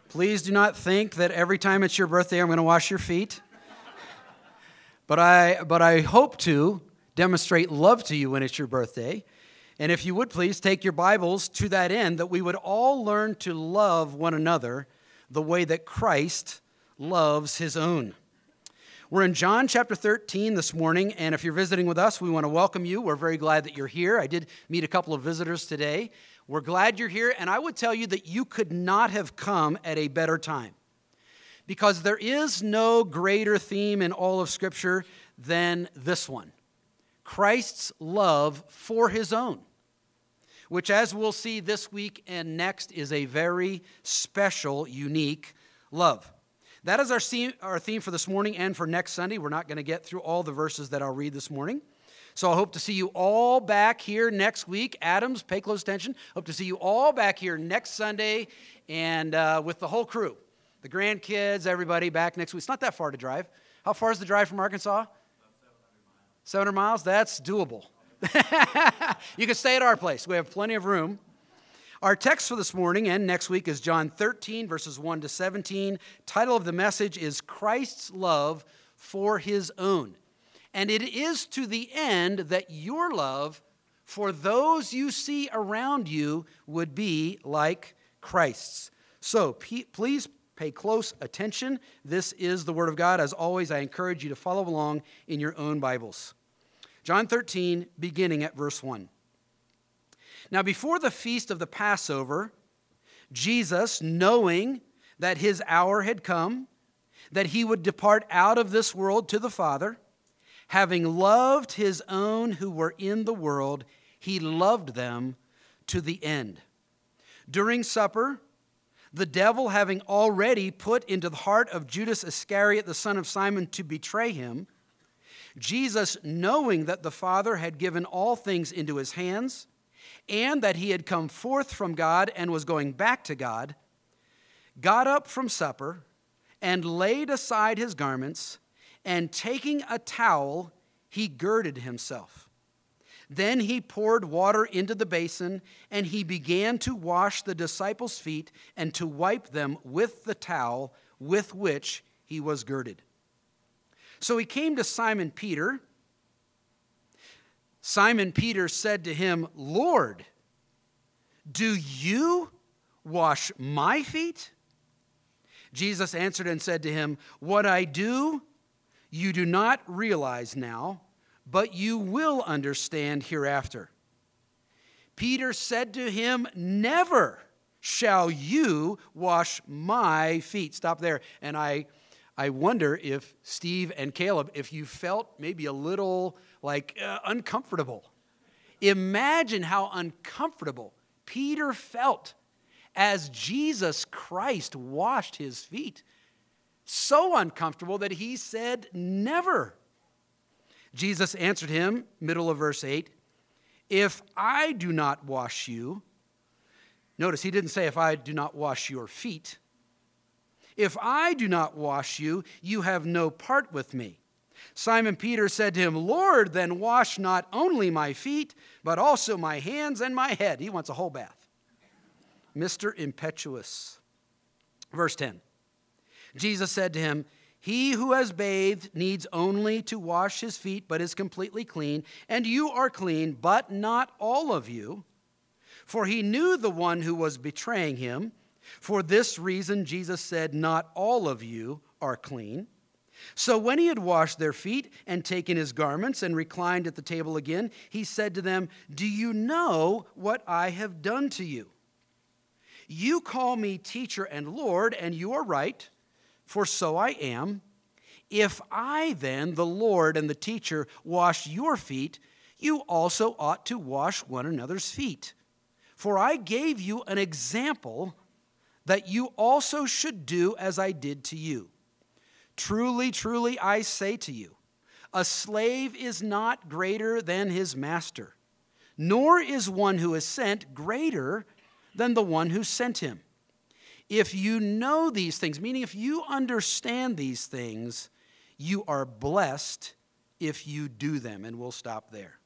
Please do not think that every time it's your birthday I'm going to wash your feet. But I hope to demonstrate love to you when it's your birthday. And if you would please take your Bibles to that end, that we would all learn to love one another the way that Christ loves his own. We're in John chapter 13 this morning, and if you're visiting with us, we want to welcome you. We're very glad that you're here. I did meet a couple of visitors today. We're glad you're here, and I would tell you that you could not have come at a better time, because there is no greater theme in all of Scripture than this one: Christ's love for his own, which, as we'll see this week and next, is a very special, unique love. That is our theme for this morning and for next Sunday. We're not going to get through all the verses that I'll read this morning. So I hope to see you all back here next week. Adams, pay close attention. Hope to see you all back here next Sunday and with the whole crew. The grandkids, everybody back next week. It's not that far to drive. How far is the drive from Arkansas? About 700 miles. 700 miles? That's doable. You can stay at our place. We have plenty of room. Our text for this morning and next week is John 13, verses 1 to 17. Title of the message is Christ's Love for His Own. And it is to the end that your love for those you see around you would be like Christ's. So please pay close attention. This is the Word of God. As always, I encourage you to follow along in your own Bibles. John 13, beginning at verse 1. Now, before the feast of the Passover, Jesus, knowing that his hour had come, that he would depart out of this world to the Father, having loved his own who were in the world, he loved them to the end. During supper, the devil, having already put into the heart of Judas Iscariot, the son of Simon, to betray him, Jesus, knowing that the Father had given all things into his hands, and that he had come forth from God and was going back to God, got up from supper and laid aside his garments, and taking a towel, he girded himself. Then he poured water into the basin, and he began to wash the disciples' feet and to wipe them with the towel with which he was girded. So he came to Simon Peter. Simon Peter said to him, "Lord, do you wash my feet?" Jesus answered and said to him, "What I do, you do not realize now, but you will understand hereafter." Peter said to him, "Never shall you wash my feet." Stop there. And I wonder if Steve and Caleb, if you felt maybe a little uncomfortable. Imagine how uncomfortable Peter felt as Jesus Christ washed his feet. So uncomfortable that he said, "Never." Jesus answered him, middle of verse 8, "If I do not wash you," notice he didn't say, "if I do not wash your feet. If I do not wash you, you have no part with me." Simon Peter said to him, "Lord, then wash not only my feet, but also my hands and my head." He wants a whole bath. Mr. Impetuous. Verse 10. Jesus said to him, "He who has bathed needs only to wash his feet, but is completely clean. And you are clean, but not all of you." For he knew the one who was betraying him. For this reason, Jesus said, "Not all of you are clean." So when he had washed their feet and taken his garments and reclined at the table again, he said to them, "Do you know what I have done to you? You call me teacher and Lord, and you are right, for so I am. If I then, the Lord and the teacher, wash your feet, you also ought to wash one another's feet. For I gave you an example that you also should do as I did to you. Truly, truly, I say to you, a slave is not greater than his master, nor is one who is sent greater than the one who sent him. If you know these things," meaning if you understand these things, "you are blessed if you do them." And we'll stop there.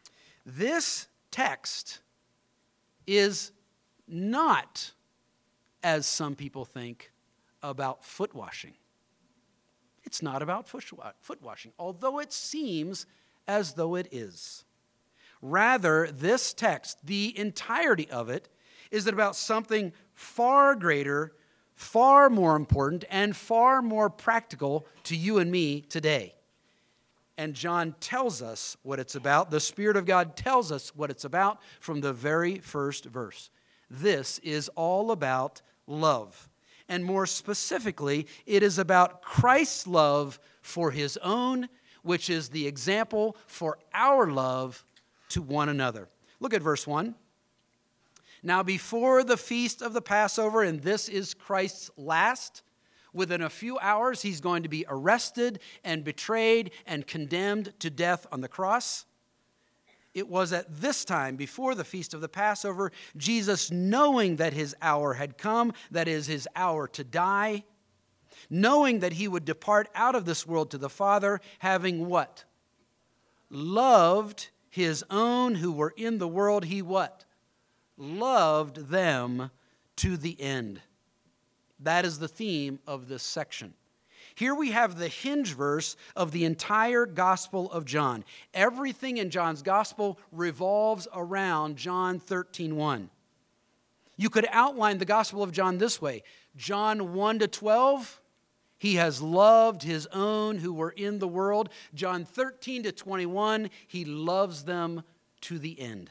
This text is not as some people think, about foot washing. It's not about foot washing, although it seems as though it is. Rather, this text, the entirety of it, is about something far greater, far more important, and far more practical to you and me today. And John tells us what it's about. The Spirit of God tells us what it's about from the very first verse. This is all about love. And more specifically, it is about Christ's love for his own, which is the example for our love to one another. Look at verse 1. Now, before the feast of the Passover, and this is Christ's last, within a few hours, he's going to be arrested and betrayed and condemned to death on the cross. It was at this time, before the feast of the Passover, Jesus, knowing that his hour had come, that is, his hour to die, knowing that he would depart out of this world to the Father, having what? Loved his own who were in the world, he what? Loved them to the end. That is the theme of this section. Here we have the hinge verse of the entire Gospel of John. Everything in John's Gospel revolves around John 13:1. You could outline the Gospel of John this way. John 1 to 12, he has loved his own who were in the world. John 13 to 21, he loves them to the end.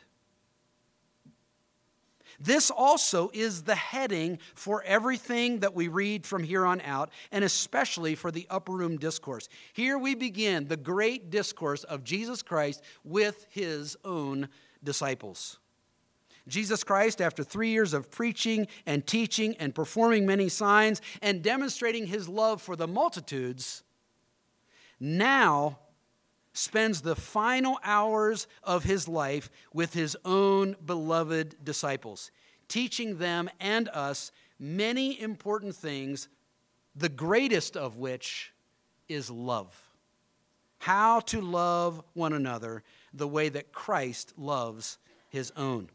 This also is the heading for everything that we read from here on out, and especially for the upper room discourse. Here we begin the great discourse of Jesus Christ with his own disciples. Jesus Christ, after 3 years of preaching and teaching and performing many signs and demonstrating his love for the multitudes, now spends the final hours of his life with his own beloved disciples, teaching them and us many important things, the greatest of which is love. How to love one another the way that Christ loves his own.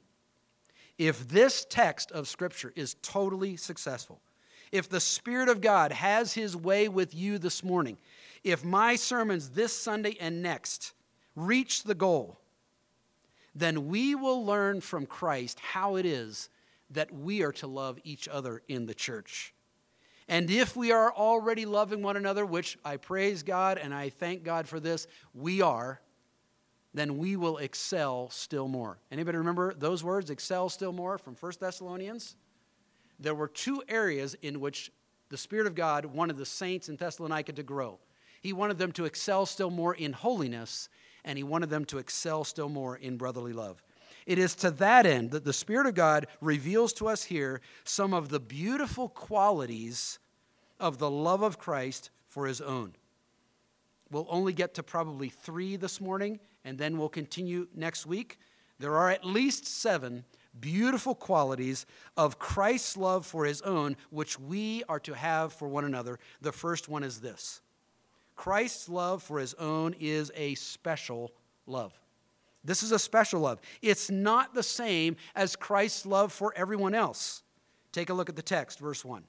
If this text of Scripture is totally successful, if the Spirit of God has his way with you this morning, if my sermons this Sunday and next reach the goal, then we will learn from Christ how it is that we are to love each other in the church. And if we are already loving one another, which I praise God and I thank God for this, we are, then we will excel still more. Anybody remember those words, excel still more, from 1 Thessalonians? There were two areas in which the Spirit of God wanted the saints in Thessalonica to grow. He wanted them to excel still more in holiness, and he wanted them to excel still more in brotherly love. It is to that end that the Spirit of God reveals to us here some of the beautiful qualities of the love of Christ for his own. We'll only get to probably 3 this morning, and then we'll continue next week. There are at least 7 beautiful qualities of Christ's love for his own, which we are to have for one another. The first one is this. Christ's love for his own is a special love. This is a special love. It's not the same as Christ's love for everyone else. Take a look at the text, verse 1.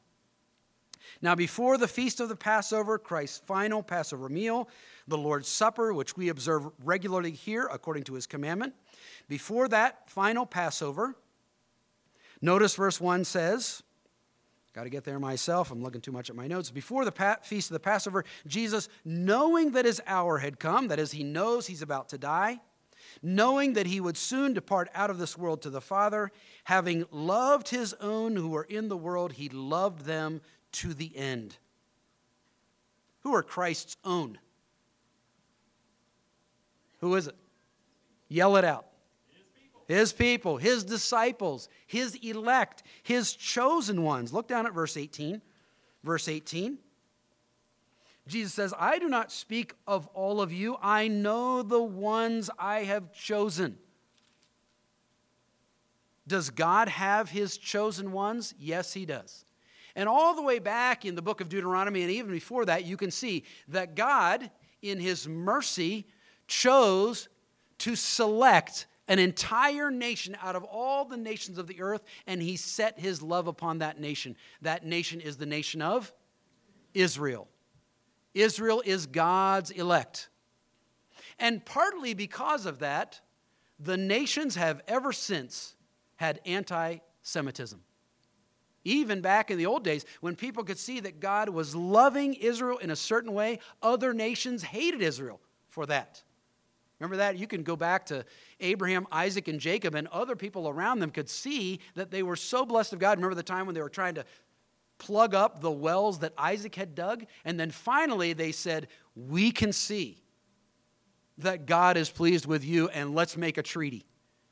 Now, before the feast of the Passover, Christ's final Passover meal, the Lord's Supper, which we observe regularly here according to his commandment, before that final Passover, notice verse 1 says, got to get there myself. I'm looking too much at my notes. Before the feast of the Passover, Jesus, knowing that his hour had come, that is, he knows he's about to die, knowing that he would soon depart out of this world to the Father, having loved his own who were in the world, he loved them to the end. Who are Christ's own? Who is it? Yell it out. His people, his disciples, his elect, his chosen ones. Look down at verse 18. Verse 18. Jesus says, I do not speak of all of you. I know the ones I have chosen. Does God have his chosen ones? Yes, he does. And all the way back in the book of Deuteronomy, and even before that, you can see that God, in his mercy, chose to select an entire nation out of all the nations of the earth, and he set his love upon that nation. That nation is the nation of Israel. Israel is God's elect. And partly because of that, the nations have ever since had anti-Semitism. Even back in the old days, when people could see that God was loving Israel in a certain way, other nations hated Israel for that. Remember that? You can go back to Abraham, Isaac, and Jacob, and other people around them could see that they were so blessed of God. Remember the time when they were trying to plug up the wells that Isaac had dug? And then finally they said, we can see that God is pleased with you, and let's make a treaty.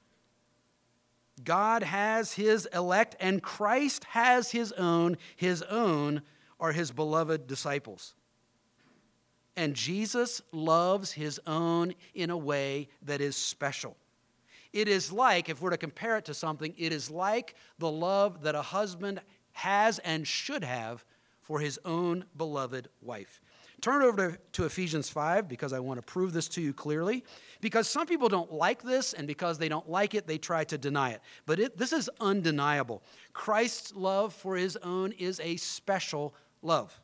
God has his elect, and Christ has his own. His own are his beloved disciples. And Jesus loves his own in a way that is special. It is like, if we're to compare it to something, it is like the love that a husband has and should have for his own beloved wife. Turn over to Ephesians 5 because I want to prove this to you clearly. Because some people don't like this, and because they don't like it, they try to deny it. But this is undeniable. Christ's love for his own is a special love.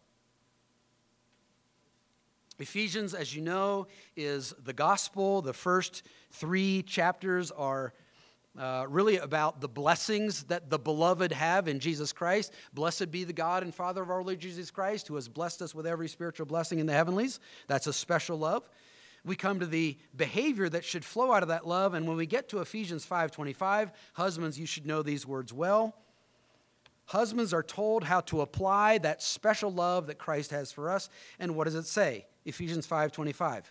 Ephesians, as you know, is the gospel. The first 3 chapters are really about the blessings that the beloved have in Jesus Christ. Blessed be the God and Father of our Lord Jesus Christ, who has blessed us with every spiritual blessing in the heavenlies. That's a special love. We come to the behavior that should flow out of that love, and when we get to Ephesians 5:25, husbands, you should know these words well. Husbands are told how to apply that special love that Christ has for us. And what does it say? Ephesians 5:25.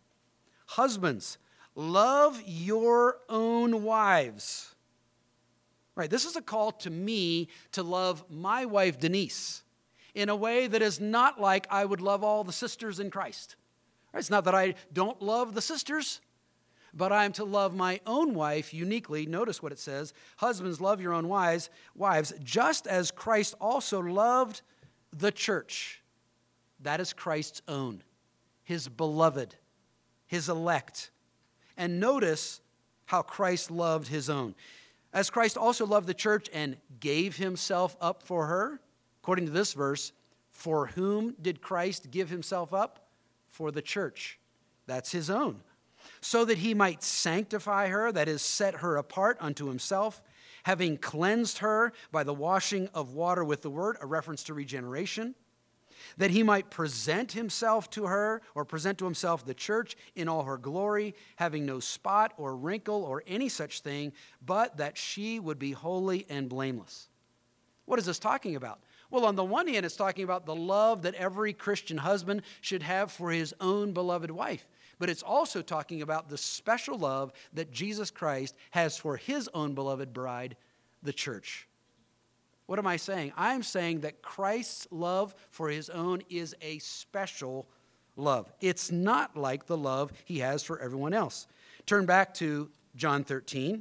Husbands, love your own wives. Right, this is a call to me to love my wife, Denise, in a way that is not like I would love all the sisters in Christ. Right, it's not that I don't love the sisters, but I am to love my own wife uniquely. Notice what it says. Husbands, love your own wives, just as Christ also loved the church. That is Christ's own, his beloved, his elect. And notice how Christ loved his own. As Christ also loved the church and gave himself up for her, according to this verse, for whom did Christ give himself up? For the church. That's his own. So that he might sanctify her, that is, set her apart unto himself, having cleansed her by the washing of water with the word, a reference to regeneration, that he might present himself to her, or present to himself the church in all her glory, having no spot or wrinkle or any such thing, but that she would be holy and blameless. What is this talking about? Well, on the one hand, it's talking about the love that every Christian husband should have for his own beloved wife. But it's also talking about the special love that Jesus Christ has for his own beloved bride, the church. What am I saying? I'm saying that Christ's love for his own is a special love. It's not like the love he has for everyone else. Turn back to John 13.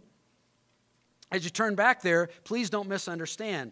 As you turn back there, please don't misunderstand.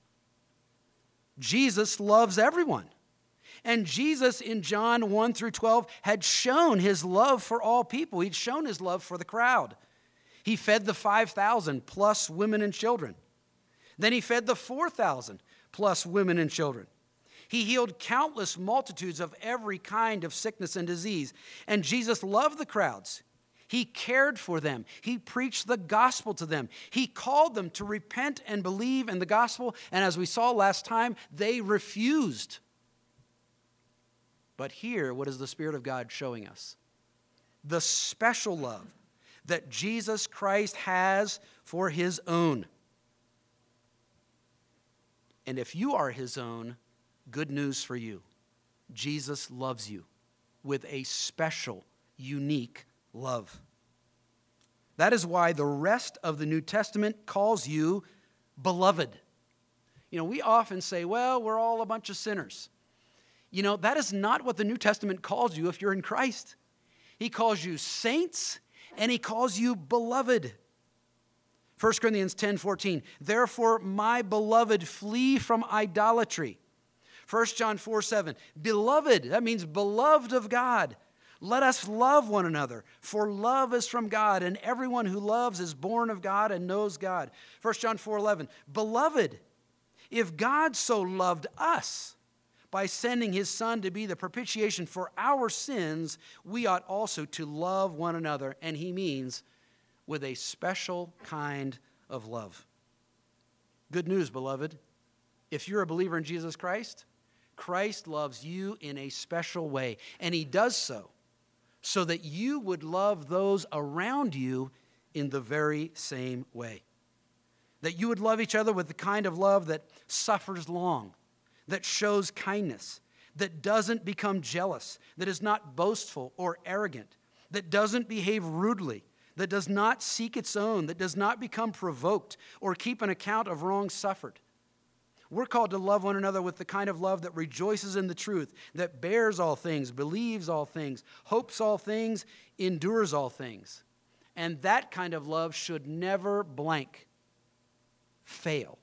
Jesus loves everyone. And Jesus in John 1 through 12 had shown his love for all people. He'd shown his love for the crowd. He fed the 5,000 plus women and children. Then he fed the 4,000 plus women and children. He healed countless multitudes of every kind of sickness and disease. And Jesus loved the crowds. He cared for them. He preached the gospel to them. He called them to repent and believe in the gospel. And as we saw last time, they refused. But here, what is the Spirit of God showing us? The special love that Jesus Christ has for his own. And if you are his own, good news for you. Jesus loves you with a special, unique love. That is why the rest of the New Testament calls you beloved. You know, we often say, well, we're all a bunch of sinners. You know, that is not what the New Testament calls you if you're in Christ. He calls you saints and he calls you beloved. 1 Corinthians 10:14, therefore, my beloved, flee from idolatry. 1 John 4:7, beloved, that means beloved of God. Let us love one another, for love is from God, and everyone who loves is born of God and knows God. 1 John 4:11, Beloved, if God so loved us by sending his Son to be the propitiation for our sins, we ought also to love one another. And he means with a special kind of love. Good news, beloved. If you're a believer in Jesus Christ, Christ loves you in a special way, and he does so that you would love those around you in the very same way. That you would love each other with the kind of love that suffers long, that shows kindness, that doesn't become jealous, that is not boastful or arrogant, that doesn't behave rudely, that does not seek its own, that does not become provoked or keep an account of wrongs suffered. We're called to love one another with the kind of love that rejoices in the truth, that bears all things, believes all things, hopes all things, endures all things. And that kind of love should never fail.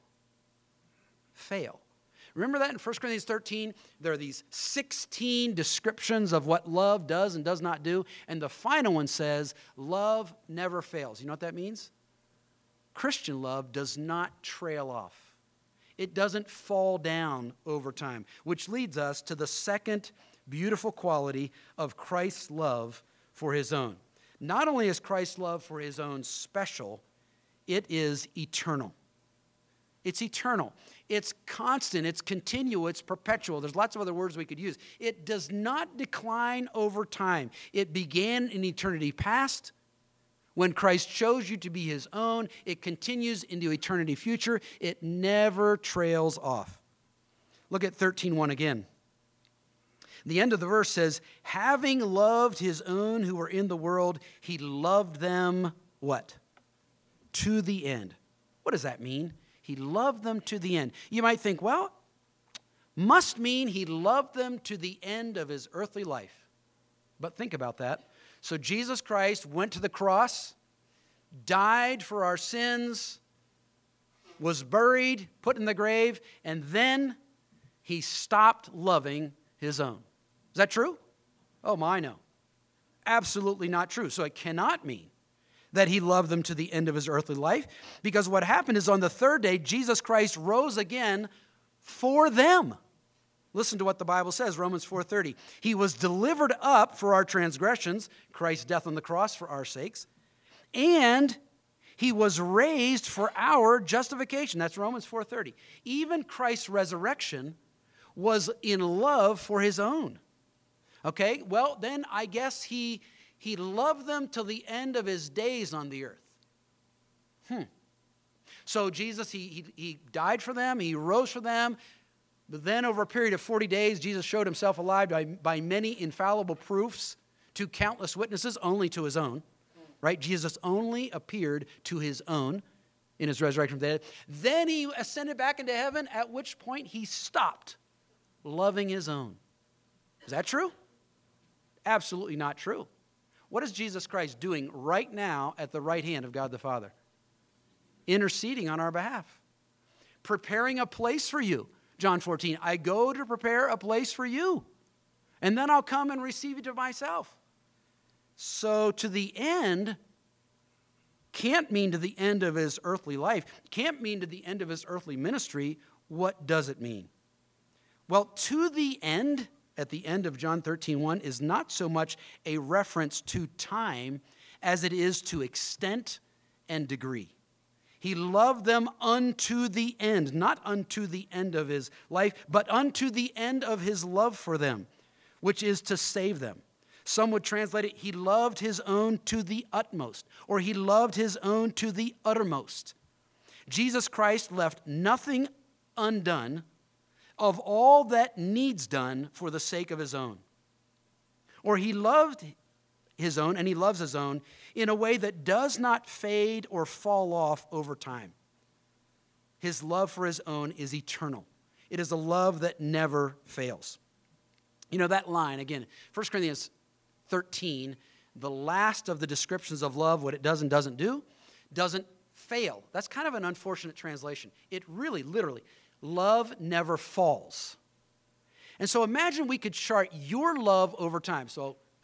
Remember that in 1 Corinthians 13? There are these 16 descriptions of what love does and does not do. And the final one says, love never fails. You know what that means? Christian love does not trail off. It doesn't fall down over time, which leads us to the second beautiful quality of Christ's love for his own. Not only is Christ's love for his own special, it is eternal. It's eternal. It's constant. It's continual. It's perpetual. There's lots of other words we could use. It does not decline over time. It began in eternity past, when Christ chose you to be his own. It continues into eternity future. It never trails off. Look at 13:1 again. The end of the verse says, having loved his own who were in the world, he loved them, what? To the end. What does that mean? He loved them to the end. You might think, well, must mean he loved them to the end of his earthly life. But think about that. So Jesus Christ went to the cross, died for our sins, was buried, put in the grave, and then he stopped loving his own. Is that true? Oh, my, no. Absolutely not true. So it cannot mean that he loved them to the end of his earthly life, because what happened is on the third day, Jesus Christ rose again for them. Listen to what the Bible says, Romans 4:30. He was delivered up for our transgressions, Christ's death on the cross for our sakes, and he was raised for our justification. That's Romans 4:30. Even Christ's resurrection was in love for his own. Okay, well, then I guess he loved them till the end of his days on the earth. So Jesus, he died for them, he rose for them. But then over a period of 40 days, Jesus showed himself alive by many infallible proofs to countless witnesses, only to his own. Right? Jesus only appeared to his own in his resurrection from the dead. Then he ascended back into heaven, at which point he stopped loving his own. Is that true? Absolutely not true. What is Jesus Christ doing right now at the right hand of God the Father? Interceding on our behalf. Preparing a place for you. John 14, I go to prepare a place for you, and then I'll come and receive you to myself. So to the end can't mean to the end of his earthly life, can't mean to the end of his earthly ministry. What does it mean? Well, to the end, at the end of John 13:1, is not so much a reference to time as it is to extent and degree. He loved them unto the end, not unto the end of his life, but unto the end of his love for them, which is to save them. Some would translate it, he loved his own to the utmost, or he loved his own to the uttermost. Jesus Christ left nothing undone of all that needs done for the sake of his own. Or he loved his own, and he loves his own, in a way that does not fade or fall off over time. His love for his own is eternal. It is a love that never fails. You know, that line, again, 1 Corinthians 13, the last of the descriptions of love, what it does and doesn't do, doesn't fail. That's kind of an unfortunate translation. It really, literally, love never falls. And so imagine we could chart your love over time. So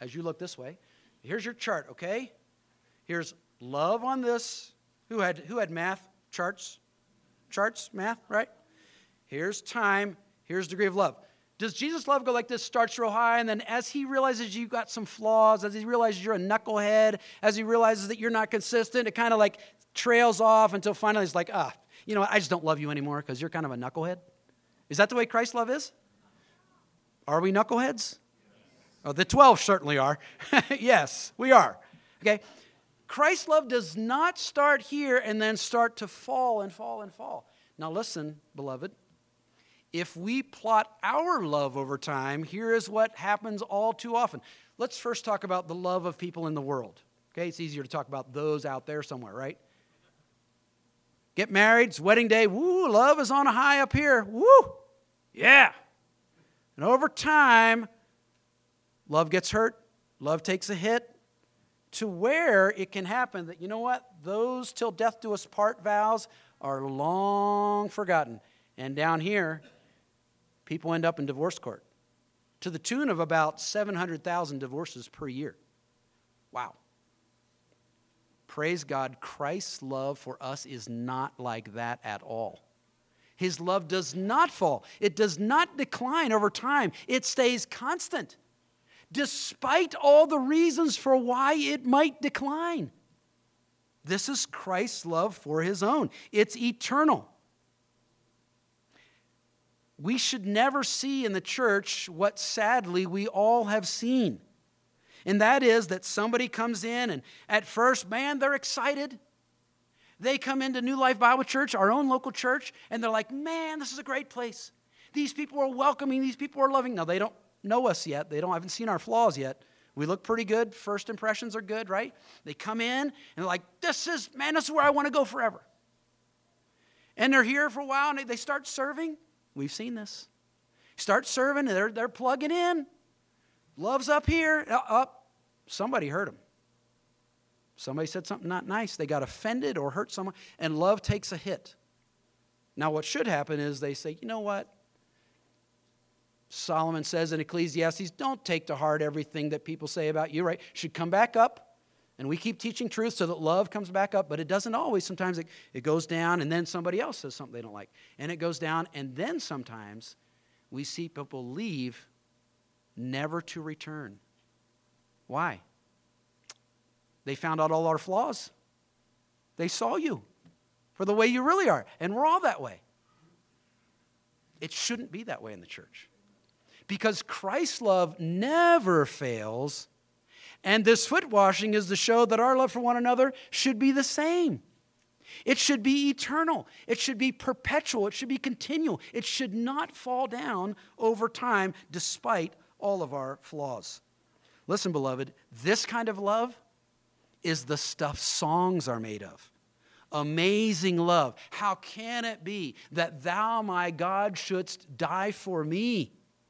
as you look this way. Here's your chart, okay? Here's love on this. Who had math charts? Charts, math, right? Here's time. Here's degree of love. Does Jesus' love go like this? Starts real high, and then as he realizes you've got some flaws, as he realizes you're a knucklehead, as he realizes that you're not consistent, it kind of like trails off until finally it's like, you know what, I just don't love you anymore because you're kind of a knucklehead. Is that the way Christ's love is? Are we knuckleheads? Oh, the 12 certainly are. Yes, we are. Okay? Christ's love does not start here and then start to fall and fall and fall. Now listen, beloved. If we plot our love over time, here is what happens all too often. Let's first talk about the love of people in the world. Okay, it's easier to talk about those out there somewhere, right? Get married, it's wedding day. Woo, love is on a high up here. Woo, yeah. And over time, love gets hurt. Love takes a hit to where it can happen that, you know what? Those till death do us part vows are long forgotten. And down here, people end up in divorce court to the tune of about 700,000 divorces per year. Wow. Praise God, Christ's love for us is not like that at all. His love does not fall. It does not decline over time. It stays constant, despite all the reasons for why it might decline. This is Christ's love for his own. It's eternal. We should never see in the church what sadly we all have seen. And that is that somebody comes in and at first, man, they're excited. They come into New Life Bible Church, our own local church, and they're like, man, this is a great place. These people are welcoming. These people are loving. Now, they don't know us yet. They haven't seen our flaws yet. We look pretty good. First impressions are good, right? They come in and they're like, this is where I want to go forever. And they're here for a while and they start serving. We've seen this. Start serving and they're plugging in. Love's up here. Somebody hurt them. Somebody said something not nice. They got offended or hurt someone, and love takes a hit. Now, what should happen is they say, you know what? Solomon says in Ecclesiastes, don't take to heart everything that people say about you, right? Should come back up, and we keep teaching truth so that love comes back up, but it doesn't always. Sometimes it goes down, and then somebody else says something they don't like, and it goes down, and then sometimes we see people leave never to return. Why? They found out all our flaws. They saw you for the way you really are, and we're all that way. It shouldn't be that way in the church. Because Christ's love never fails, and this foot washing is to show that our love for one another should be the same. It should be eternal. It should be perpetual. It should be continual. It should not fall down over time despite all of our flaws. Listen, beloved, this kind of love is the stuff songs are made of. Amazing love. How can it be that thou, my God, shouldst die for me?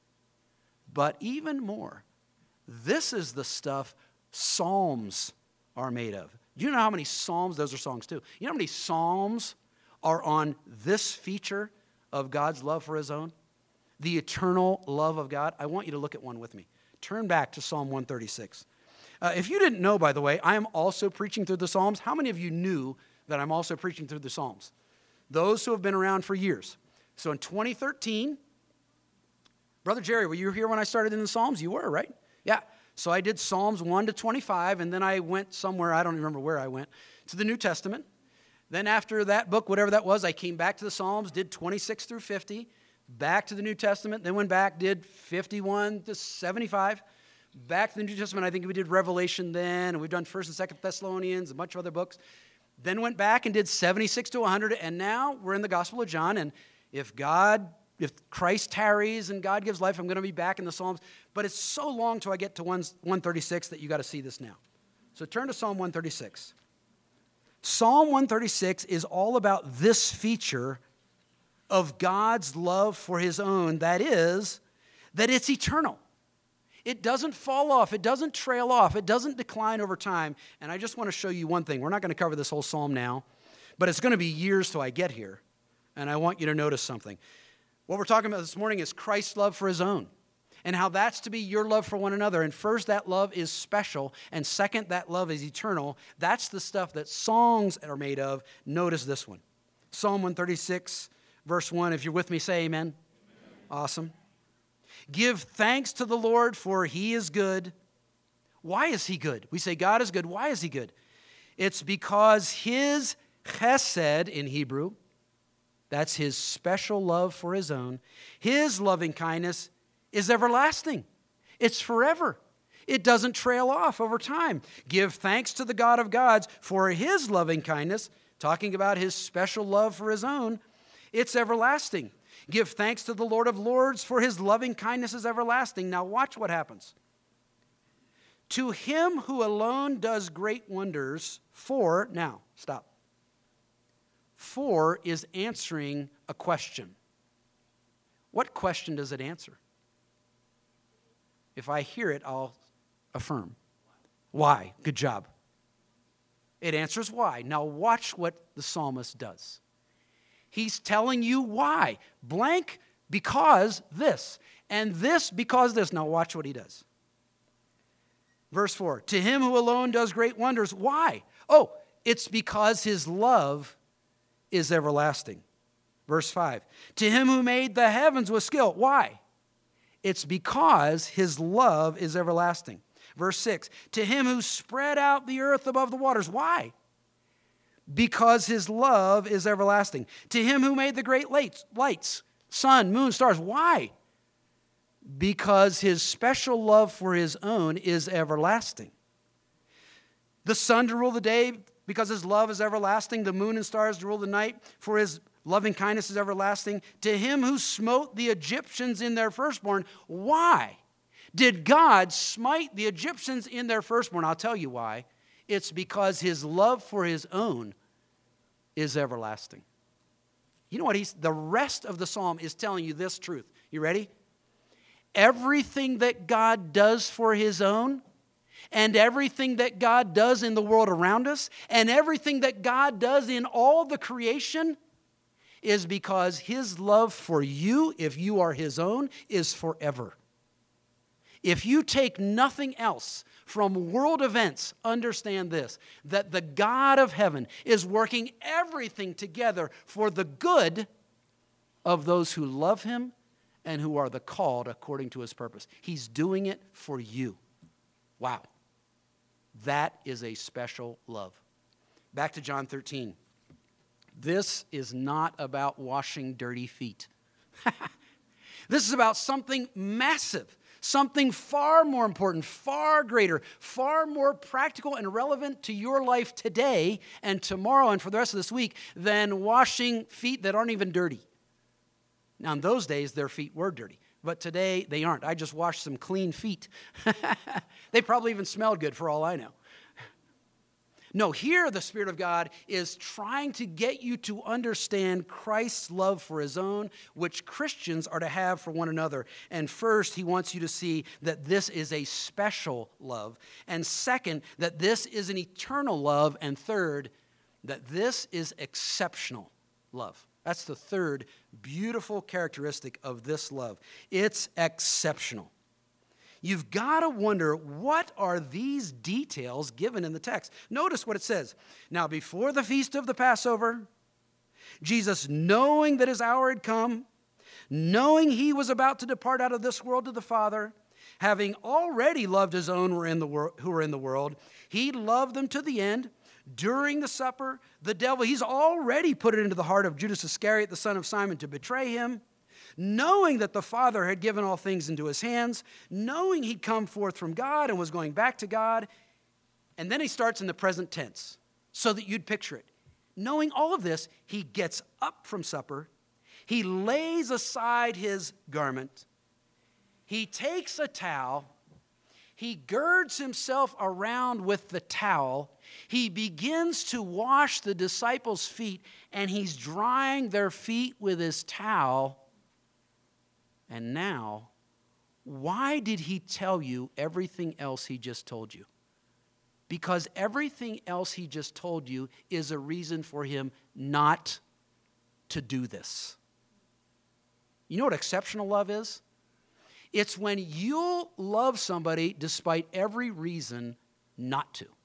But even more, this is the stuff psalms are made of. Do you know how many psalms, those are songs too. You know how many psalms are on this feature of God's love for his own? The eternal love of God. I want you to look at one with me. Turn back to Psalm 136. If you didn't know, by the way, I am also preaching through the Psalms. How many of you knew that I'm also preaching through the Psalms? Those who have been around for years. So in 2013, Brother Jerry, were you here when I started in the Psalms? You were, right? Yeah. So I did Psalms 1 to 25, and then I went somewhere, I don't remember where I went, to the New Testament. Then after that book, whatever that was, I came back to the Psalms, did 26 through 50, back to the New Testament, then went back, did 51 to 75, back to the New Testament. I think we did Revelation then, and we've done 1st and 2nd Thessalonians, a bunch of other books. Then went back and did 76 to 100, and now we're in the Gospel of John, and if Christ tarries and God gives life, I'm going to be back in the Psalms. But it's so long till I get to 136 that you got to see this now. So turn to Psalm 136. Psalm 136 is all about this feature of God's love for his own. That is, that it's eternal. It doesn't fall off. It doesn't trail off. It doesn't decline over time. And I just want to show you one thing. We're not going to cover this whole psalm now, but it's going to be years till I get here. And I want you to notice something. What we're talking about this morning is Christ's love for his own. and how that's to be your love for one another. And first, that love is special, and second, that love is eternal. That's the stuff that songs are made of. Notice this one. Psalm 136, verse 1. If you're with me, say amen. Amen. Awesome. Give thanks to the Lord, for he is good. Why is he good? We say God is good. Why is he good? It's because his chesed in Hebrew, that's his special love for his own, his loving kindness is everlasting. It's forever. It doesn't trail off over time. Give thanks to the God of gods for his loving kindness, talking about his special love for his own. It's everlasting. Give thanks to the Lord of lords for his loving kindness is everlasting. Now watch what happens. To him who alone does great wonders, for, now, stop. For is answering a question. What question does it answer? If I hear it, I'll affirm. Why? Good job. It answers why. Now watch what the psalmist does. He's telling you why. Blank because this, and this because this. Now watch what he does. Verse 4, to him who alone does great wonders. Why? Oh, it's because his love is everlasting. Verse 5, to him who made the heavens with skill. Why? It's because his love is everlasting. Verse 6, to him who spread out the earth above the waters. Why? Because his love is everlasting. To him who made the great lights, sun, moon, stars. Why? Because his special love for his own is everlasting. The sun to rule the day because his love is everlasting. The moon and stars to rule the night for his loving kindness is everlasting. To him who smote the Egyptians in their firstborn. Why did God smite the Egyptians in their firstborn? I'll tell you why. It's because his love for his own is everlasting. You know what? The rest of the psalm is telling you this truth. You ready? Everything that God does for his own, and everything that God does in the world around us, and everything that God does in all the creation is because his love for you, if you are his own, is forever. If you take nothing else from world events, understand this, that the God of heaven is working everything together for the good of those who love him and who are the called according to his purpose. He's doing it for you. Wow. That is a special love. Back to John 13. This is not about washing dirty feet. This is about something massive, something far more important, far greater, far more practical and relevant to your life today and tomorrow and for the rest of this week than washing feet that aren't even dirty. Now, in those days, their feet were dirty, but today they aren't. I just washed some clean feet. They probably even smelled good for all I know. No, here the Spirit of God is trying to get you to understand Christ's love for his own, which Christians are to have for one another. And first, he wants you to see that this is a special love. And second, that this is an eternal love. And third, that this is exceptional love. That's the third beautiful characteristic of this love. It's exceptional. You've got to wonder, what are these details given in the text? Notice what it says. Now, before the feast of the Passover, Jesus, knowing that his hour had come, knowing he was about to depart out of this world to the Father, having already loved his own who were in the world, he loved them to the end. During the supper, the devil, he's already put it into the heart of Judas Iscariot, the son of Simon, to betray him. Knowing that the Father had given all things into his hands, knowing he'd come forth from God and was going back to God. And then he starts in the present tense so that you'd picture it. Knowing all of this, he gets up from supper. He lays aside his garment. He takes a towel. He girds himself around with the towel. He begins to wash the disciples' feet, and he's drying their feet with his towel. And now, why did he tell you everything else he just told you? Because everything else he just told you is a reason for him not to do this. You know what exceptional love is? It's when you'll love somebody despite every reason not to.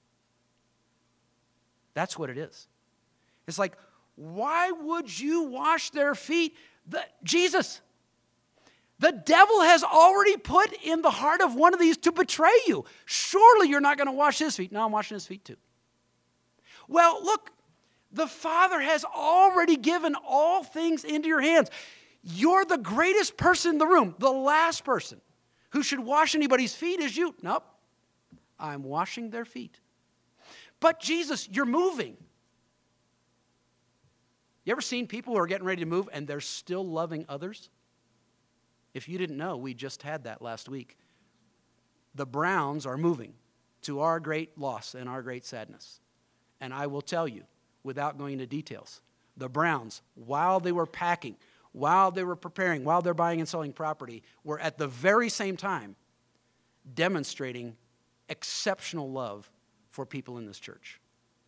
That's what it is. It's like, why would you wash their feet? Jesus, the devil has already put in the heart of one of these to betray you. Surely you're not going to wash his feet. No, I'm washing his feet too. Well, look, the Father has already given all things into your hands. You're the greatest person in the room. The last person who should wash anybody's feet is you. Nope, I'm washing their feet. But Jesus, you're moving. You ever seen people who are getting ready to move and they're still loving others? If you didn't know, we just had that last week. The Browns are moving to our great loss and our great sadness. And I will tell you, without going into details, the Browns, while they were packing, while they were preparing, while they're buying and selling property, were at the very same time demonstrating exceptional love for people in this church.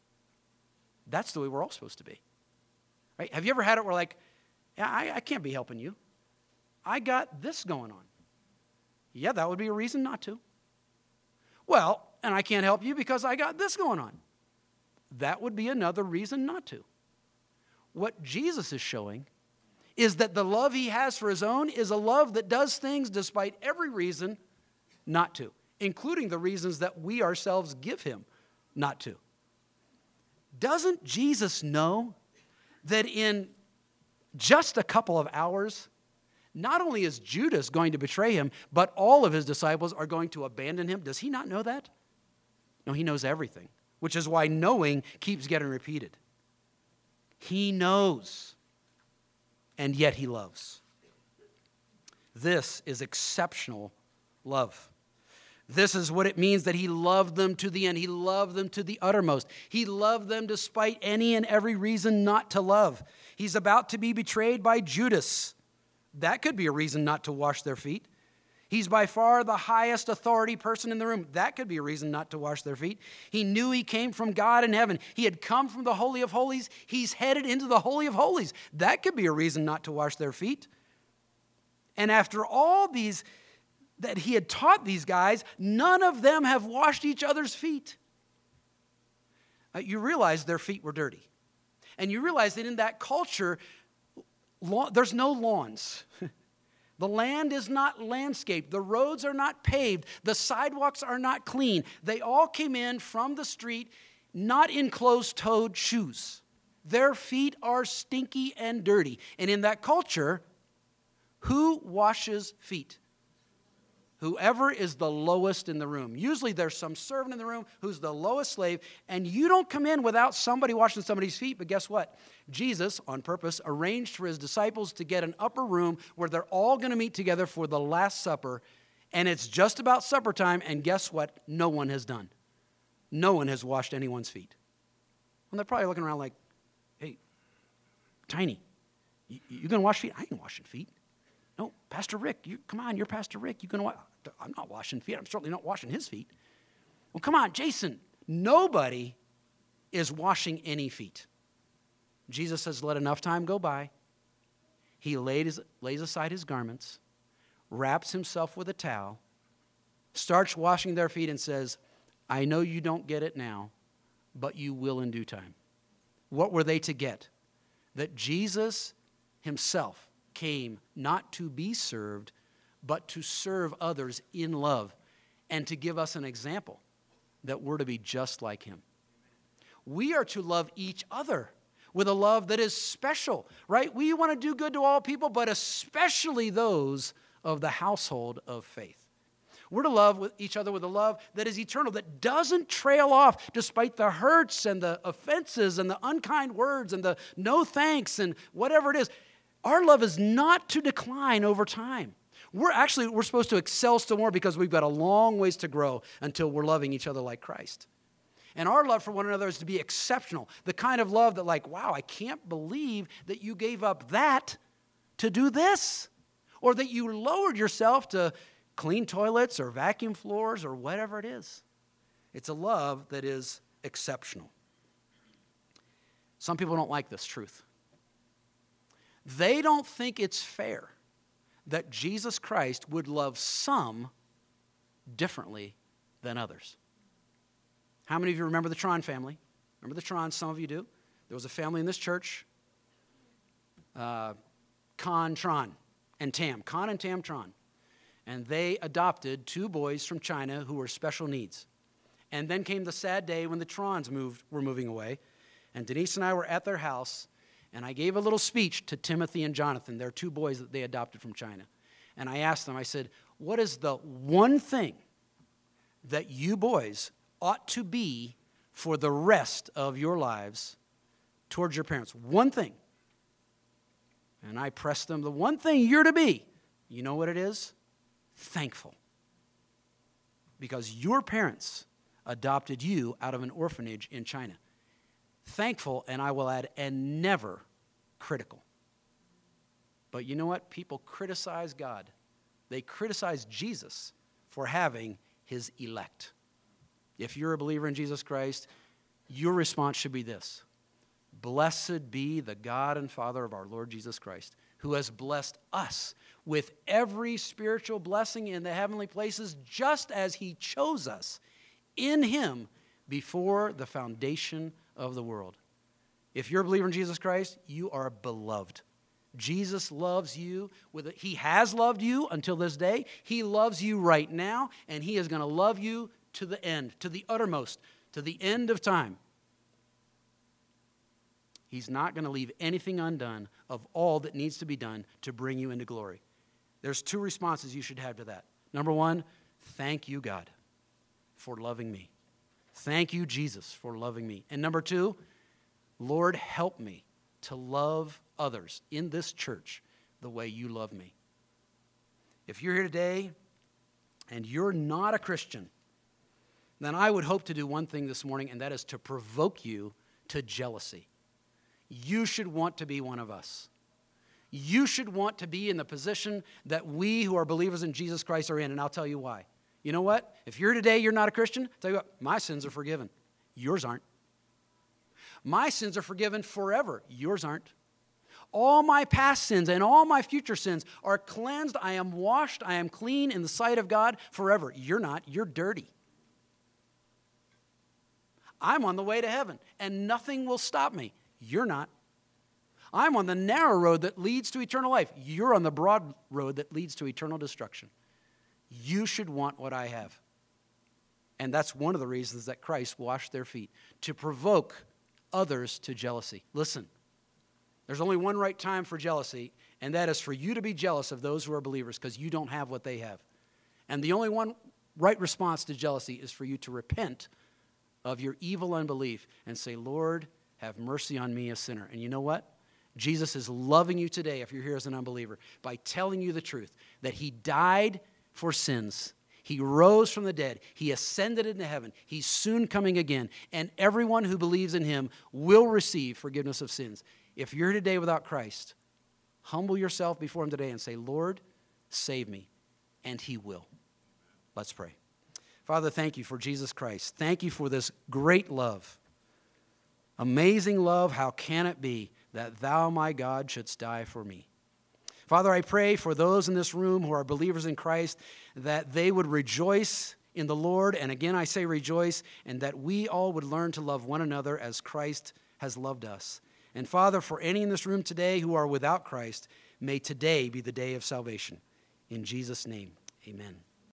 That's the way we're all supposed to be. Right? Have you ever had it where like, yeah, I can't be helping you. I got this going on. Yeah, that would be a reason not to. Well, and I can't help you because I got this going on. That would be another reason not to. What Jesus is showing is that the love he has for his own is a love that does things despite every reason not to, including the reasons that we ourselves give him not to. Doesn't Jesus know that in just a couple of hours, not only is Judas going to betray him, but all of his disciples are going to abandon him? Does he not know that? No, he knows everything, which is why knowing keeps getting repeated. He knows, and yet he loves. This is exceptional love. This is what it means that he loved them to the end. He loved them to the uttermost. He loved them despite any and every reason not to love. He's about to be betrayed by Judas. That could be a reason not to wash their feet. He's by far the highest authority person in the room. That could be a reason not to wash their feet. He knew he came from God in heaven. He had come from the Holy of Holies. He's headed into the Holy of Holies. That could be a reason not to wash their feet. And after all these that he had taught these guys, none of them have washed each other's feet. You realize their feet were dirty. And you realize that in that culture, there's no lawns. The land is not landscaped. The roads are not paved. The sidewalks are not clean. They all came in from the street, not in closed-toed shoes. Their feet are stinky and dirty. And in that culture, who washes feet? Whoever is the lowest in the room. Usually there's some servant in the room who's the lowest slave, and you don't come in without somebody washing somebody's feet. But guess what? Jesus, on purpose, arranged for his disciples to get an upper room where they're all going to meet together for the Last Supper, and it's just about supper time, and guess what? No one has done. No one has washed anyone's feet. And they're probably looking around like, hey, Tiny, you going to wash feet? I ain't washing feet. No, Pastor Rick, come on, you're Pastor Rick. I'm not washing feet. I'm certainly not washing his feet. Well, come on, Jason. Nobody is washing any feet. Jesus says, let enough time go by. He lays aside his garments, wraps himself with a towel, starts washing their feet and says, I know you don't get it now, but you will in due time. What were they to get? That Jesus himself came not to be served, but to serve others in love and to give us an example that we're to be just like him. We are to love each other with a love that is special, right? We want to do good to all people, but especially those of the household of faith. We're to love with each other with a love that is eternal, that doesn't trail off despite the hurts and the offenses and the unkind words and the no thanks and whatever it is. Our love is not to decline over time. We're supposed to excel still more because we've got a long ways to grow until we're loving each other like Christ. And our love for one another is to be exceptional. The kind of love that like, wow, I can't believe that you gave up that to do this. Or that you lowered yourself to clean toilets or vacuum floors or whatever it is. It's a love that is exceptional. Some people don't like this truth. They don't think it's fair that Jesus Christ would love some differently than others. How many of you remember the Tron family? Remember the Trons? Some of you do. There was a family in this church, Con, Tron, and Tam. Con and Tam Tron. And they adopted 2 boys from China who were special needs. And then came the sad day when the Trons were moving away. And Denise and I were at their house, and I gave a little speech to Timothy and Jonathan, their 2 boys that they adopted from China. And I asked them, I said, what is the one thing that you boys ought to be for the rest of your lives towards your parents? One thing. And I pressed them, the one thing you're to be, you know what it is? Thankful. Because your parents adopted you out of an orphanage in China. Thankful, and I will add, and never critical. But you know what? People criticize God. They criticize Jesus for having his elect. If you're a believer in Jesus Christ, your response should be this: blessed be the God and Father of our Lord Jesus Christ, who has blessed us with every spiritual blessing in the heavenly places, just as he chose us in him before the foundation of the world. If you're a believer in Jesus Christ, you are beloved. Jesus loves you. He has loved you until this day. He loves you right now, and he is going to love you to the end, to the uttermost, to the end of time. He's not going to leave anything undone of all that needs to be done to bring you into glory. There's 2 responses you should have to that. Number 1, thank you, God, for loving me. Thank you, Jesus, for loving me. And number 2, Lord, help me to love others in this church the way you love me. If you're here today and you're not a Christian, then I would hope to do one thing this morning, and that is to provoke you to jealousy. You should want to be one of us. You should want to be in the position that we who are believers in Jesus Christ are in, and I'll tell you why. You know what? If you're today, you're not a Christian, I'll tell you what, my sins are forgiven. Yours aren't. My sins are forgiven forever. Yours aren't. All my past sins and all my future sins are cleansed. I am washed. I am clean in the sight of God forever. You're not. You're dirty. I'm on the way to heaven, and nothing will stop me. You're not. I'm on the narrow road that leads to eternal life. You're on the broad road that leads to eternal destruction. You should want what I have. And that's one of the reasons that Christ washed their feet, to provoke others to jealousy. Listen, there's only one right time for jealousy, and that is for you to be jealous of those who are believers because you don't have what they have. And the only one right response to jealousy is for you to repent of your evil unbelief and say, Lord, have mercy on me, a sinner. And you know what? Jesus is loving you today, if you're here as an unbeliever, by telling you the truth, that he died for sins. He rose from the dead. He ascended into heaven. He's soon coming again. And everyone who believes in him will receive forgiveness of sins. If you're today without Christ, humble yourself before him today and say, Lord, save me. And he will. Let's pray. Father, thank you for Jesus Christ. Thank you for this great love. Amazing love. How can it be that thou, my God, shouldst die for me? Father, I pray for those in this room who are believers in Christ, that they would rejoice in the Lord. And again, I say rejoice, and that we all would learn to love one another as Christ has loved us. And Father, for any in this room today who are without Christ, may today be the day of salvation. In Jesus' name, amen.